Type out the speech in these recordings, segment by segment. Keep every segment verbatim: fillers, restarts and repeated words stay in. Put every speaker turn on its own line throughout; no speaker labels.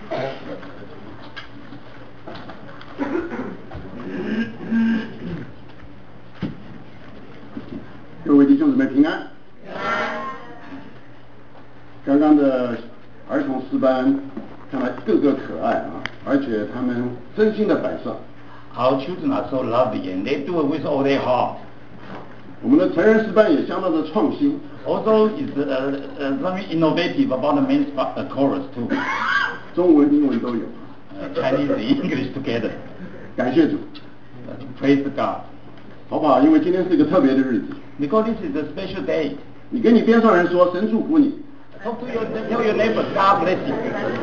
各位弟兄姊妹平安。刚刚的儿童诗班看来个个可爱啊，而且他们真心的摆上。
Our children are so lovely and they do it with all their heart.
我们的成人诗班也相当的创新。
Also, is uh, uh, very innovative about the men's uh, chorus too.
中文、英文都有。
Uh, Chinese and English together.
感谢主。
Uh, praise God.
好不好？因为今天是一个特别的日子。
Because this is a special day.
你跟你边上人说，神祝福你。
Talk to your, tell your neighbor, God bless you.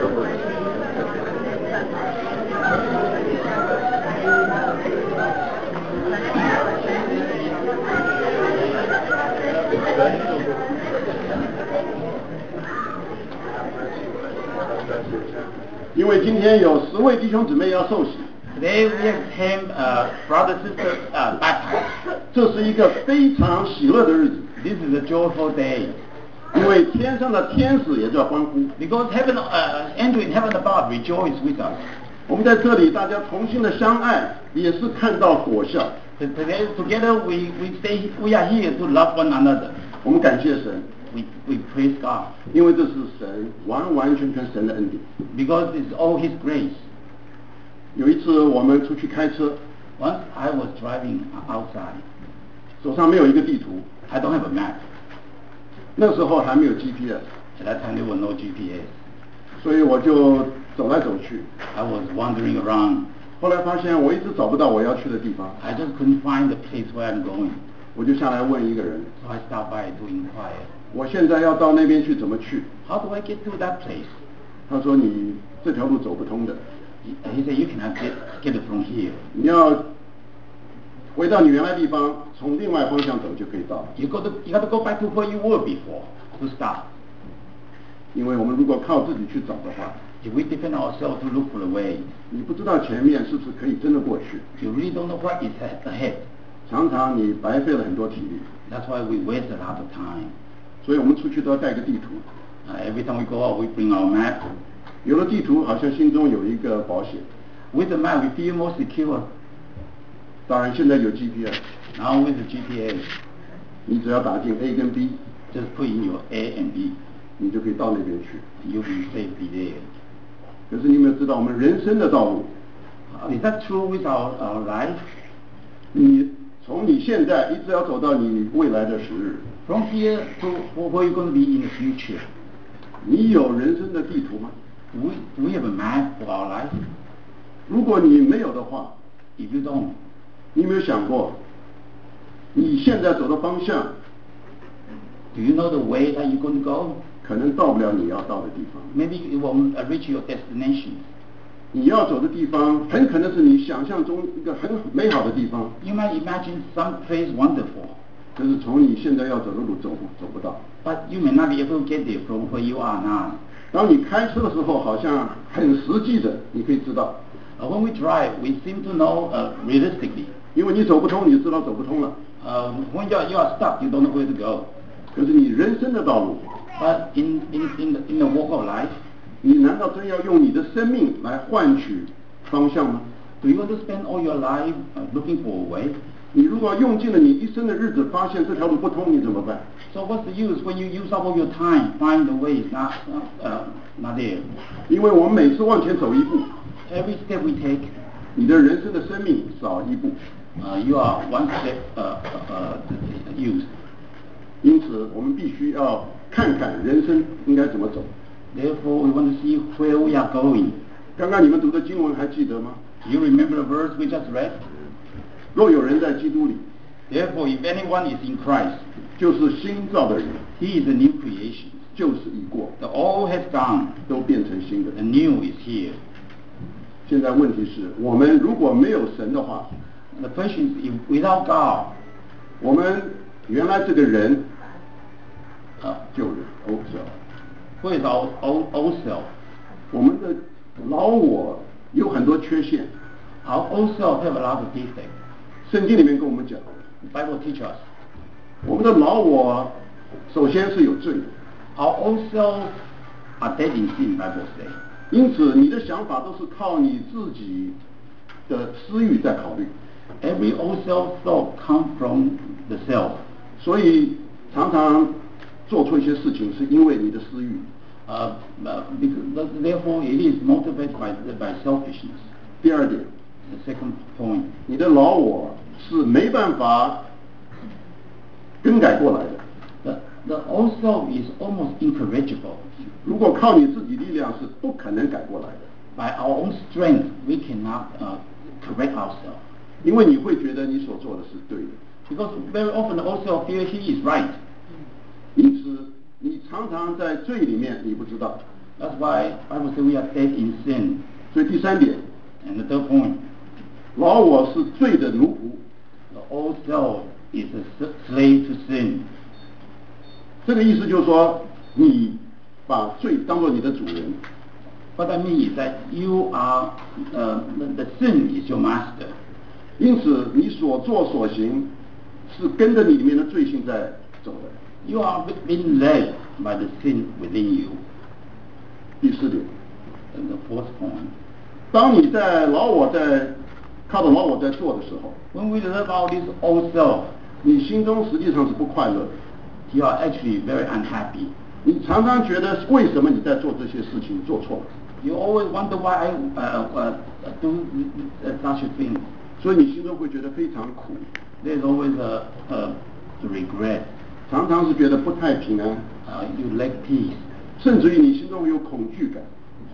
因为今天有十位弟兄姊妹要受洗。
Today we have ten uh, brothers and sisters uh, baptized.
这是一个非常喜乐的日子。
This is a joyful day.
因为天上的天使也在欢呼。
Because heaven, uh, angel in heaven above rejoice with us.
我们在这里大家同心的相爱，也是看到果效。
Today, together we we stay, we are here to love one another.
我们感谢神。
We we praise God.
因为这是神完完全全神的恩典。
Because it's all His grace.
有一次我们出去开车。
Once I was driving outside.
手上没有一个地图。
I don't have a map.
那时候还没有 G P S.
At that time there was no G P S.
所以我就走来走去。
I was wandering around.
后来发现我一直找不到我要去的地方。
I just couldn't find the place where I'm going.
我就下来问一个人。
So I stopped by to inquire.
我现在要到那边去，怎么去？
How do I get to that place?
他说你这条路走不通的。
He said you cannot get get it from here.
你要回到你原来地方，从另外方向走就可以到。
You got to you got to go back to where you were before to start.
因为我们如果靠自己去找的话
，if we depend on ourselves to look for the way,
你不知道前面是不是可以真的过去。
You really don't know what is ahead.
常常你白费了很多体力。
That's why we waste a lot of time.
所以我们出去都要带个地图。
Uh, every time we go out, we bring our map.
有了地图，好像心中有一个保险。
With the map, we feel more secure.
当然，现在有 G P S.
Now with the G P S,
你只要打进 A 跟 B,
just put in your A and B.
你就可以到那边去。
You'll be safely there.
可是你有没有知道我们人生的道路
Uh, is that true with our our life?
你从你现在一直要走到你未来的时日。
From here to where you're going to be in the future.
你有人生的地图吗
Do we do we have a map for our life?
如果你没有的话
If you don't,
你有没有想过你现在走的方向
do you know the way that you're going to go?
可能到不了你要到的地方。
Maybe it won't reach your destination.
你要走的地方很可能是你想象中一个很美好的地方。
You might imagine some place wonderful.
可是从你现在要走的路走不走不到。
But you may not be able to get there from where you are now.
当你开车的时候，好像很实际的，你可以知道。
Uh, when we drive, we seem to know uh, realistically.
因为你走不通，你就知道走不通了。
Uh, when you are, you are stuck, you don't know where to go.
可是你人生的道路，
But in in in the, in the walk of life,
你难道真要用你的生命来换取方向吗？
do you want to spend all your life uh, looking for a way?
你如果用尽了你一生的日子，发现这条路不通，你怎么办？
So what's the use when you use up all your time, find the way is not uh, not there?
因为我们每次往前走一步，
Every step we take,
你的人生的生命少一步。
uh, you are one step uh, uh, uh, used.
因此，我们必须要看看人生应该怎么走。
Therefore, we want to see where we are going.
刚刚你们读的经文还记得吗？
You remember the verse we just read?
若有人在基督里，
Therefore, if anyone is in Christ,
就是新造的人，
he is a new creation.
旧事已过，
The old has gone,
都变成新的。
the new is here.
现在问题是我们如果没有神的话，
The question is, if without God,
我们原来这个人
uh,
旧人 old self，
where is our old, old self?
我们的老我有很多缺陷。
Our old self have a lot of defects.
圣经里面跟我们讲，
The Bible teaches us.
我们的老我首先是有罪的。
Our old self are dead in sin, Bible says.
因此，你的想法都是靠你自己的私欲在考虑。
Every old self thought comes from the self.
所以常常做错一些事情，是因为你的私欲。
Uh, because, therefore, it is motivated by by selfishness.
第二点
The second point.
你的老我是没办法更改过来的。
The the old self is almost incorrigible.
如果靠你自己力量是不可能改过来的。
By our own strength, we cannot uh, correct ourselves.
因为你会觉得你所做的是对的。
Because very often the old self feels he is right.
因此，你常常在罪里面，你不知道。
That's why I would say we are dead in sin.
所以第三点
And the third point.
老我是罪的奴仆。
The old self is a slave to sin.
这个意思就是说，你把罪当作你的主人。
What I mean is that you are uh, the, the sin is your master.
因此，你所作所行是跟着你里面的罪性在走的。
You are being led by the sin within you.
第四点
And the fourth point.
当你在老我在靠着老我在做的时候，
When we live out this old self,
你心中实际上是不快乐的。
you are actually very unhappy.
你常常觉得为什么你在做这些事情做错了？
You always wonder why I uh, uh, do such a thing.
所以你心中会觉得非常苦。
There's always a, a regret.
常常是觉得不太平安。
Uh, you lack peace.
甚至于你心中有恐惧感。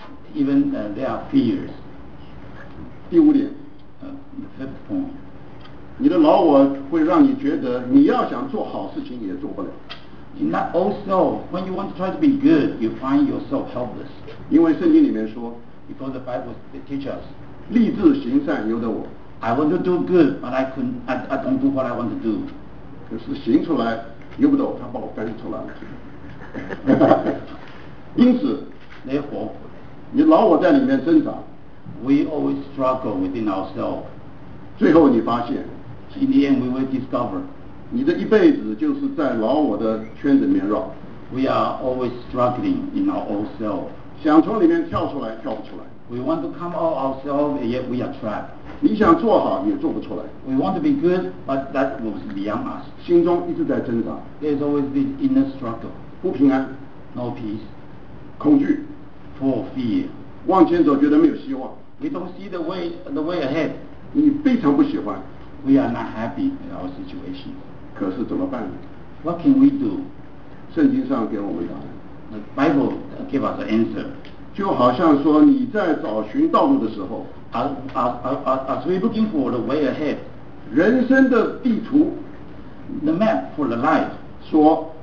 Even uh, there are fears.
第五点
Uh, the fifth point.
你的老我会让你觉得你要想做好事情也做不了。
In that old self, when you want to try to be good, you find yourself helpless.
因为圣经里面说，
Because the Bible teaches us,
立志行善由得我，
I want to do good, but I couldn't. I, I don't do what I want to do.
可是行出来由不得我，他把我赶出来了。因此，
Therefore,
你老我在里面挣扎，
we always struggle within ourselves.
最后你发现，
In the end, we will discover
你的一辈子就是在老我的圈子里面绕，
we are always struggling in our old self.
想从里面跳出来，跳不出来。
We want to come out ourselves, yet we are trapped.
你想做好也做不出来，
We want to be good, but that was beyond us.
心中一直在挣扎，
There's always this inner struggle.
不平安，
No peace,
恐惧，
full of fear.
往前走觉得没有希望，
We don't see the way, the way ahead.
你非常不喜欢，
We are not happy in our situation.
可是怎么办呢？
What can we do?
圣经上给我们答案，
The Bible gives us an answer.
就好像说你在找寻道路的时候，
As, as, as, as we're looking for the way ahead,
人生的地图
the map for the life,
说，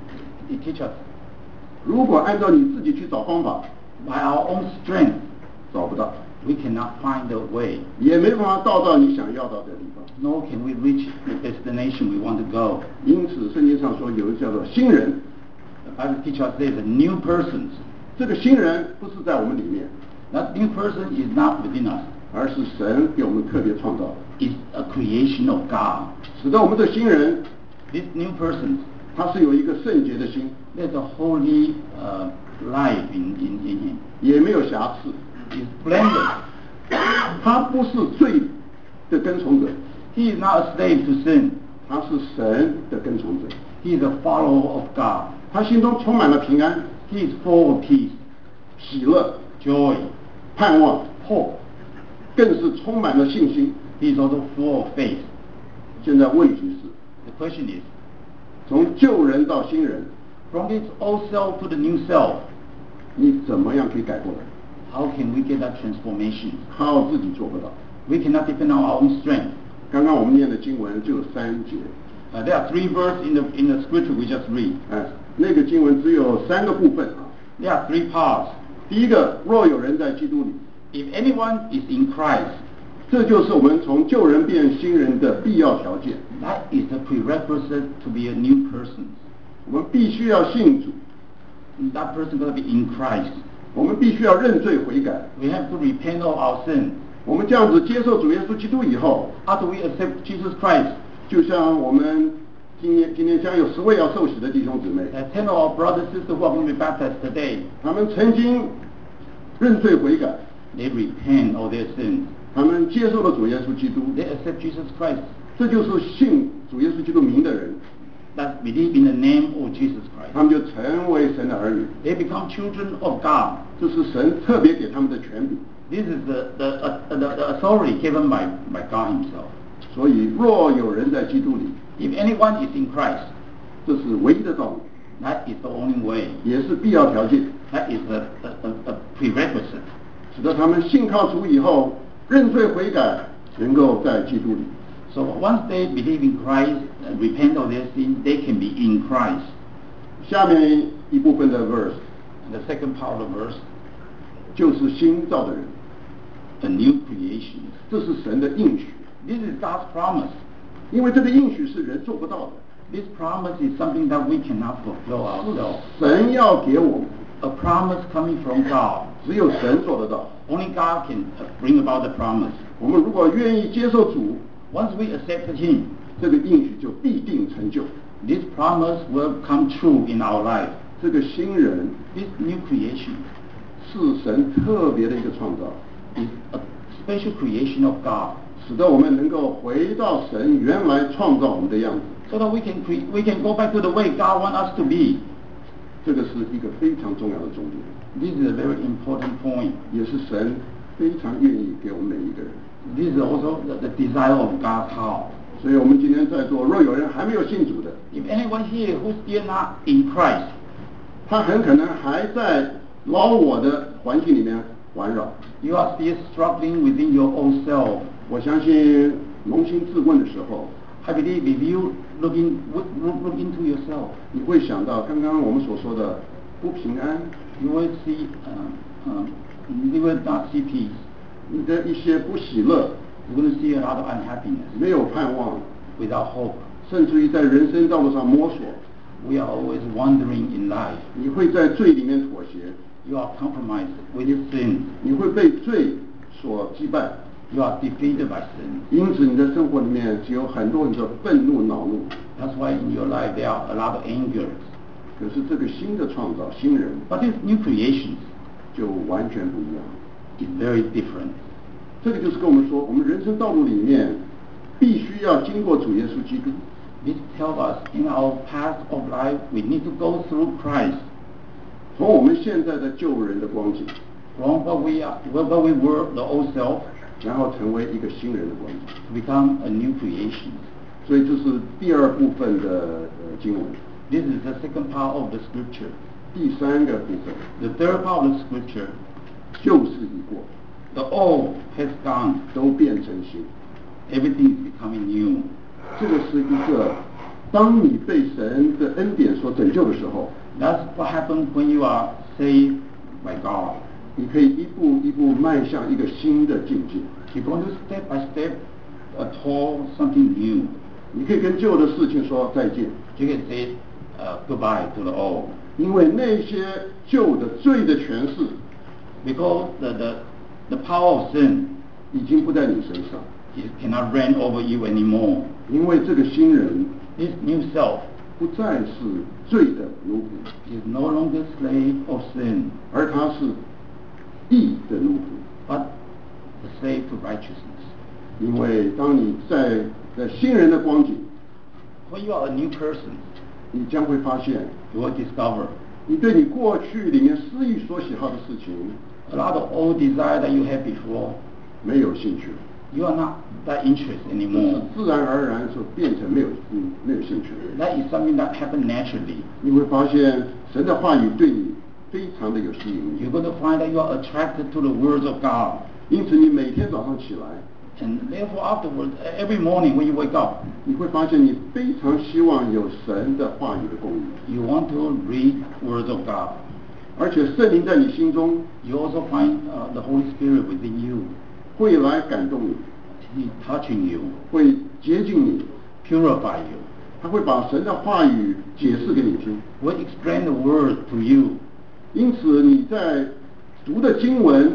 it teaches us
如果按照你自己去找方法，
by our own strength,
找不到，
we cannot find the way.
也没办法到到你想要到的地方。
Nor can we reach the destination we want to go.
因此，圣经上说有一个叫做新人，
The Bible teaches us there's a new person.
这个新人不是在我们里面，
That new person is not within us.
而是神给我们特别创造的，
It's a creation of God.
使得我们这新人
This new person,
他是有一个圣洁的心，
there's a holy uh, life in, in, in him.
也没有瑕疵，
He's blended.
他不是罪的跟从者，
He is not a slave to sin.
他是神的跟从者。
He is a follower of God.
他心中充满了平安、
He is full of peace,
喜乐、
joy,
盼望，
hope.
更是充满了信心。
He is also full of faith.
现在问题是，
The question is,
从旧人到新人，
from this old self to the new self,
你怎么样可以改过来？
how can we get that transformation?
靠自己做不到。
We cannot depend on our own strength.
刚刚我们念的经文就有三节，
Uh, there are three verses in the, in the scripture we just read.
哎，那个经文只有三个部分啊。
There are three parts.
第一个，若有人在基督里，
If anyone is in Christ,
这就是我们从旧人变新人的必要条件。
that is the prerequisite to be a new person.
我们必须要信主，
That person got to be in Christ.
我们必须要认罪悔改。
We have to repent of our sin.
我们这样子接受主耶稣基督以后，
After we accept Jesus Christ,
就像我们今天今天将有十位要受洗的弟兄姊妹，
there are ten of our brothers and sisters who are going to be baptized today.
他们曾经认罪悔改，
they repent of their sins,
他们接受了主耶稣基督，
they accept Jesus Christ,
这就是信主耶稣基督名的人，
that believe in the name of Jesus
他
Christ.
们就成为神的儿女，
They become children of God.
这是神特别给他们的权柄。
This is the, the, uh, the, the authority given by, by God himself.
所以若有人在基督里，
If anyone is in Christ,
这是唯一的道路，
that is the only way.
也是必要条件，
That is a, a, a, a prerequisite.
使得他们信靠主以后认罪悔改，能够在基督里。
So once they believe in Christ, uh, repent of their sins, they can be in Christ.
下面一部分的 verse
The second part of the verse,
就是新造的人，
the new creation.
这是神的应许，
This is God's promise.
因为这个应许是人做不到的，
This promise is something that we cannot fulfill ourselves.
神要给我们，
A promise coming from God.
只有神做得到。
Only God can uh, bring about the promise.
我们如果愿意接受主，
Once we accept Him,
这个应许就必定成就。
this promise will come true in our life.
这个新人
This new creation
是神特别的一个创造，
is a special creation of God,
使得我们能够回到神原来创造我们的样子。
so that we can cre- we can go back to the way God wants us to be.
这个是一个非常重要的重点，
This is a very important point.
也是神非常愿意给我们每一个人。
This is also the, the desire of God's heart.
所以我们今天在座，若有人还没有信主的，
If anyone here who's still not in Christ,
他很可能还在老我的环境里面环绕。
you are still struggling within your own self.
我相信扪心自问的时候，
I believe if you looking look, look into yourself,
你会想到刚刚我们所说的不平安，
you will see, uh, um, you will not see peace.
你的一些不喜乐，
You're going to see a lot of unhappiness,
没有盼望，
without hope.
甚至于在人生道路上摸索，
We are always wandering in life.
你会在罪里面妥协，
You are compromised with sin.
你会被罪所击败，
You are defeated by sin.
因此你的生活里面只有很多很多愤怒、恼怒。
That's why in your life there are a lot of anger.
可是这个新的创造，新人
But this new creation
就完全不一样。
is very different.
这个就是跟我们说，我们人生道路里面必须要经过主耶稣基督。
This tells us in our path of life we need to go through Christ.
从我们现在的旧人的光景，
From what we are, what we were, the old self,
然后成为一个新人的光景。
to become a new creation.
所以这是第二部分的呃经文。
This is the second part of the scripture.
第三个部分，
The third part of the scripture,
旧事已过，
the old has gone.
都变成新。
Everything is becoming new.
这个是一个，当你被神的恩典所拯救的时候，
That's what happens when you are saved by God.
你可以一步一步迈向一个新的境界。
You're going to step by step uh, toward something new.
你可以跟旧的事情说再见，
You can say uh, goodbye to the old.
因为那些旧的罪的权势
Because the, the, the power of sin
已经不在你身上，
it cannot reign over you anymore.
因为这个新人
This new self
不再是罪的奴仆，
is no longer slave of sin,
而他是义的奴仆。
but the slave to righteousness.
因为当你在在新人的光景，
When you are a new person,
你将会发现，
you will discover
你对你过去里面私欲所喜好的事情
a lot of old desire that you had before.
没有兴趣了，
You are not that interested
是
anymore.
自然而然所变成没有嗯没有兴趣了。
That is something that happened naturally.
你会发现神的话语对你非常的有吸引力，
You're going to find that you are attracted to the words of God.
因此你每天早上起来，
And therefore afterwards, every morning when you wake up,
你会发现你非常希望有神的话语的供应，
you want to read words of God.
而且圣灵在你心中
You also find uh, the Holy Spirit within you.
会来感动你，
He's touching you,
会接近你，
purify you,
他会把神的话语解释给你听。
will explain the word to you.
因此你在读的经文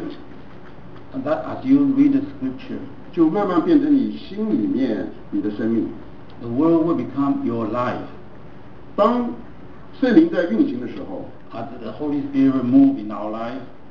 And that as you read the scripture,
就慢慢变成你心里面你的生命。
the word will become your life.
当圣灵在运行的时候，
As the Holy Spirit move in our life,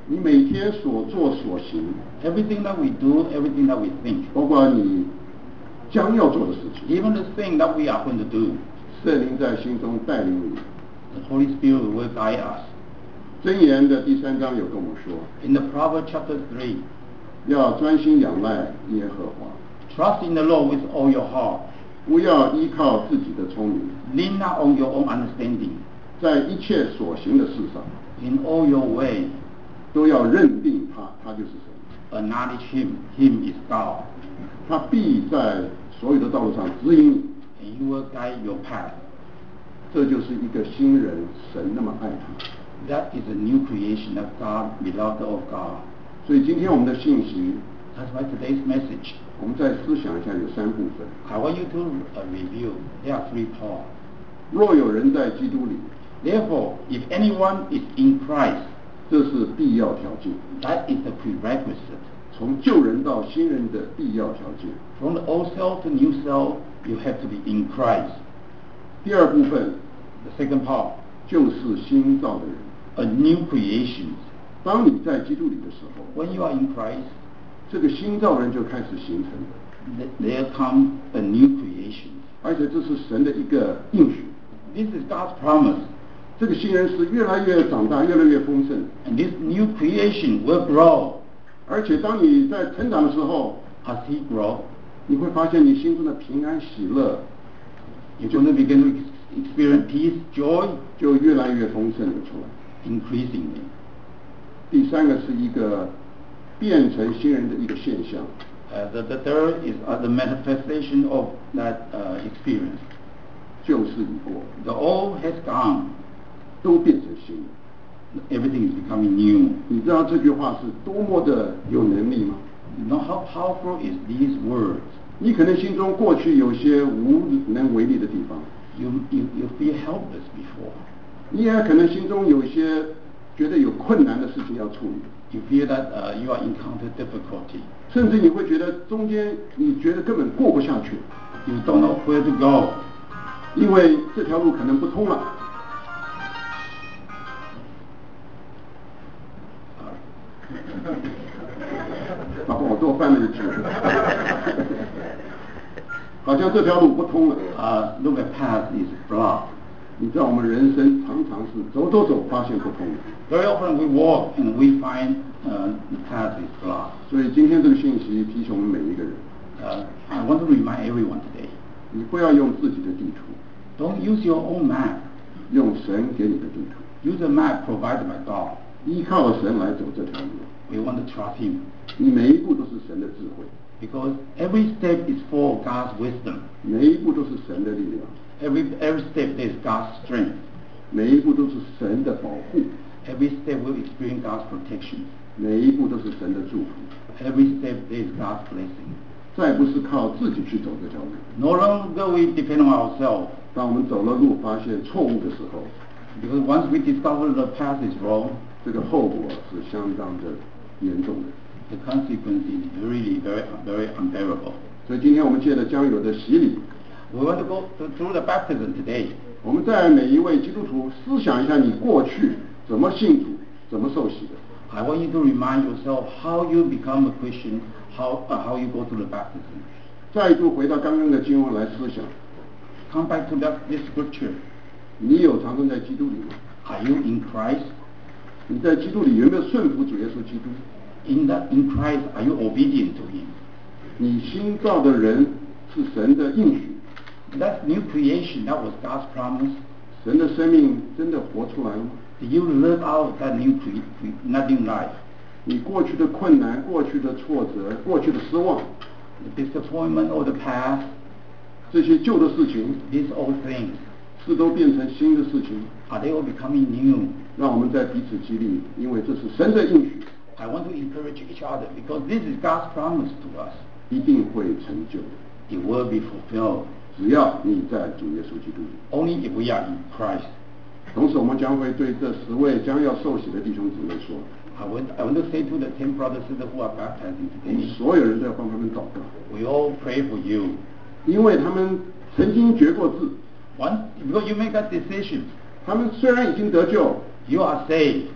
你每天所做所行
everything that we do, everything that we think,
包括你将要做的事情
even the thing that we are going to do,
圣灵在心中带领你
the Holy Spirit will guide us.
箴言的第三章有跟我们说
In the Proverbs chapter three,
要专心仰赖耶和华
trust in the Lord with all your heart.
不要依靠自己的聪明
Lean not on your own understanding.
在一切所行的事上
In all your ways,
都要认定他他就是神
acknowledge Him. Him is God.
他必在所有的道路上指引你
And He will guide your path.
这就是一个新人神那么爱他
That is a new creation of God, beloved of God.
所以今天我们的信息
That's why today's message,
我们再思想一下有三部分
I want you to uh, review. There are three parts.
若有人在基督里
Therefore, if anyone is in Christ,
这是必要条件
that is the prerequisite.
从旧人到新人的必要条件
From the old self to new self, you have to be in Christ.
第二部分
The second part,
就是新造的人
a new creation.
当你在基督里的时候
When you are in Christ,
这个新造人就开始形成了
th- there comes a new creation.
而且这是神的一个应许
This is God's promise.
这个新人是越来越长大越来越丰盛
And this new creation will grow.
而且当你在成长的时候
As he grows,
你会发现你心中的平安喜乐
you're going to begin to ex- experience peace, joy,
就越来越丰盛的出来
increasingly.
第三个是一个变成新人的一个现象
Uh, the, the third is uh, the manifestation of that uh, experience.
旧事已过
The old has gone.
都变成新的
Everything is becoming new.
你知道这句话是多么的有能力吗
You know how powerful is these words?
你可能心中过去有些无能为力的地方
You, you, you feel helpless before.
你也可能心中有一些觉得有困难的事情要处理
You feel that uh, you are encounter difficulty.
甚至你会觉得中间你觉得根本过不下去
You don't know where to go.
因为这条路可能不通了老婆我多翻了一句好像这条路不通了
Uh, look, the path is blocked.
你知道我们人生常常是走走走发现不通
Very often we walk and we find uh, the path is blocked.
所以今天这个信息提醒我们每一个人
Uh, I want to remind everyone today,
你不要用自己的地图
don't use your own map.
用神给你的地图
Use a map provided by God.
依靠神来走这条路
We want to trust Him
你每一步都是神的智慧
because every step is full of God's wisdom.
每一步都是神的力量
Every every step there is God's strength.
每一步都是神的保护
Every step will experience God's protection.
每一步都是神的祝福
Every step there is God's blessing.
再不是靠自己去走这条路
No longer we depend on ourselves
当我们走了路发现错误的时候
because once we discover the path is wrong,
这个后果是相当的严重的
the consequence is really very very unbearable.
所以今天我们借着将有的洗礼
We want to go to, through the baptism today.
我们在每一位基督徒思想一下你过去怎么信主怎么受洗的
I want you to remind yourself how you become a Christian, how uh, how you go through the baptism.
再度回到刚刚的经文来思想
Come back to that this scripture.
你有常常在基督里吗
Are you in Christ?
你在基督里有没有顺服主耶稣基督
In that in Christ, are you obedient to Him?
你新造的人是神的应许
That new creation, that was God's promise.
神的生命真的活出来了吗
Did you live out that new cre- cre- that new life?
你过去的困难过去的挫折过去的失望
The disappointment or the past,
这些旧的事情
these old things,
是都变成新的事情
are they all becoming new?
让我们在彼此激励因为这是神的应许
I want to encourage each other because this is God's promise to us.
一定会成就
It will be fulfilled
只要你在主耶稣基督里
only if we are in Christ.
同时我们将会对这十位将要受洗的弟兄姊妹说
I want, I want to say to the ten brothers and sisters who are baptizing
我们
today,
所有人都要帮他们祷告
we all pray for you.
因为他们曾经决过志
Once, because you make that decision,
他们虽然已经得救
you are saved.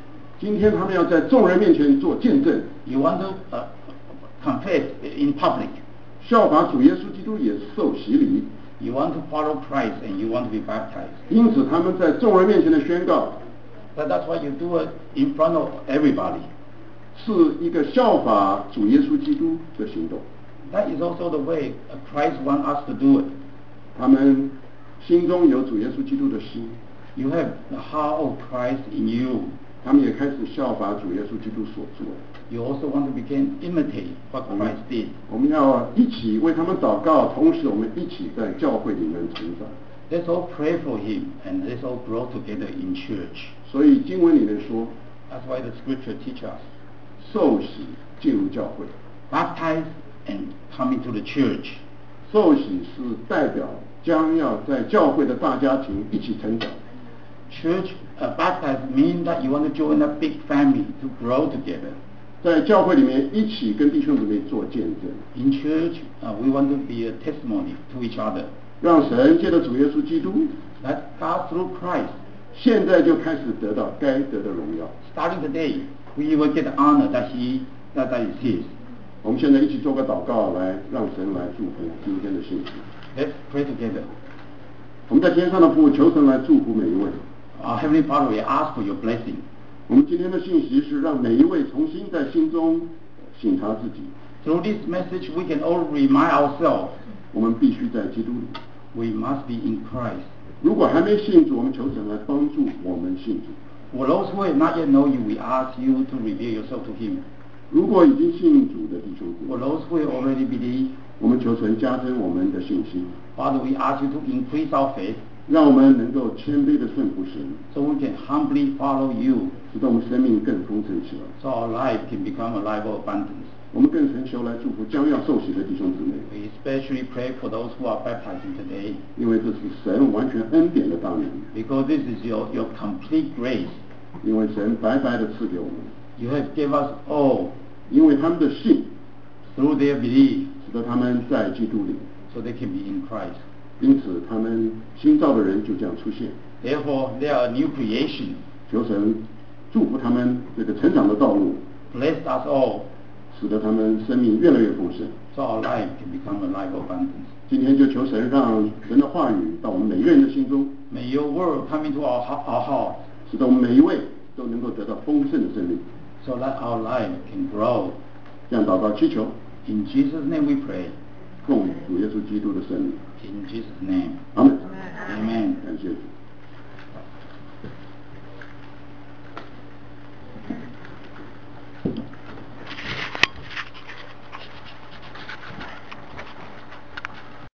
今天他们要在众人面前做见证。
You want to uh, confess in public.
效法主耶稣基督也受洗礼。
You want to follow Christ and you want to be baptized.
因此他们在众人面前的宣告。
But that's why you do it in front of everybody.
是一个效法主耶稣基督的行动。
That is also the way Christ wants us to do it.
他们心中有主耶稣基督的心。
You have the heart of Christ in you.
他们也开始效法主耶稣基督所做。
You also want to begin imitate what Christ did.
我们要一起为他们祷告，同时我们一起在教会里面成长。
Let's all pray for him and let's all grow together in church.
所以经文里面说
That's why the scripture teaches us.
受洗进入教会。
Baptize and come into the church.
受洗是代表将要在教会的大家庭一起成长。
Church uh, baptize means that you want to join a big family to grow together.
在教会里面一起跟弟兄姊妹做见证。
In church, uh, we want to be a testimony to each other.
让神借着主耶稣基督
That God through Christ.
现在就开始得到该得的荣耀。
Starting today, we will get the honor that he that, that is his.
我们现在一起做个祷告，来让神来祝福今天的信息。
Let's pray together.
我们在天上的父，求神来祝福每一位。
Our Heavenly Father, we ask for your blessing.
我们今天的信息是让每一位重新在心中省察自己。
Through this message, we can all remind ourselves.
我们必须在基督里。
We must be in Christ.
如果还没信主，我们求神来帮助我们信主。
For those who have not yet know you, we ask you to reveal yourself to him.
如果已经信主的弟兄姊
For
妹，
those who have already believed,
我们求神加增我们的信心，
Father, we ask you to increase our faith
让我们能够谦卑的顺服神，
so we can humbly follow you,
使得我们生命更丰盛起来。
so our life can become a life of abundance.
我们更诚求来祝福将要受洗的弟兄姊妹，
We especially pray for those who are baptizing today,
因为这是神完全恩典的大能，
because this is your, your complete grace.
因为神白白的赐给我们，
You have given us all
因为他们的信
through their belief,
使得他们在基督里，
so they can be in Christ.
因此他们新造的人就这样出现。
Therefore, they are a new creation.
求神祝福他们这个成长的道路，
Bless us all,
使得他们生命越来越丰盛。
so our life can become a life of abundance.
今天就求神让神的话语到我们每一个人的心中，
May your word come into our, hea- our heart,
使得我们每一位都能够得到丰盛的生命。
so that our life can grow.
这样祷告祈求，
In Jesus' name we pray.
奉主耶稣基督的圣名，
In Jesus' name.
阿门。
Amen.
感谢主。